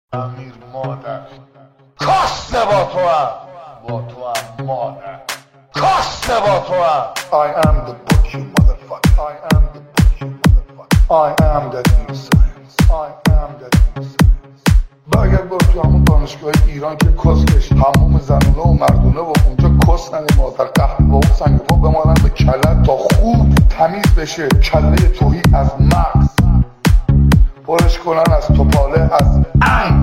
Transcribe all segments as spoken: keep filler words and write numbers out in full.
امیر مادر کاسته با تو هم با تو هم مادر کاسته با تو هم I am the book you motherfucker I am the book you motherfucker I am that new science I am that new science برگرد برو تو همون دانشگاه ایران که کس کشی هموم زنونه و مردونه و اونجا کس ننی مادر قهوه و سنگ پا بمانن به کلت تا خوب تمیز بشه کله توهی از مغز پرش کنن از توپاله از انگ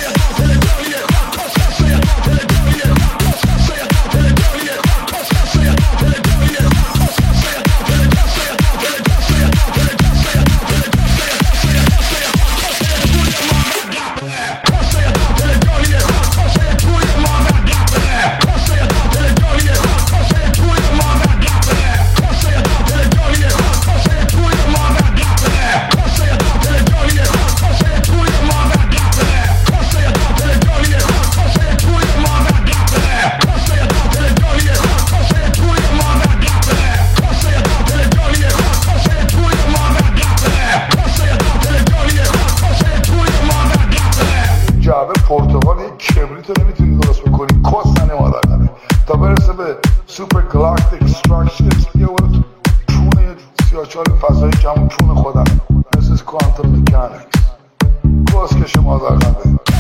جعبه پرتقال یک کبریت رو نمیتونی درست بکنی کسنه مادر نده تا برسه به سوپر گالاکتیک استراکچرز یه وقت چونه سیاچال فضایی که همون چون خودم مثل کوانتوم مکانیکس کس کش مادر نده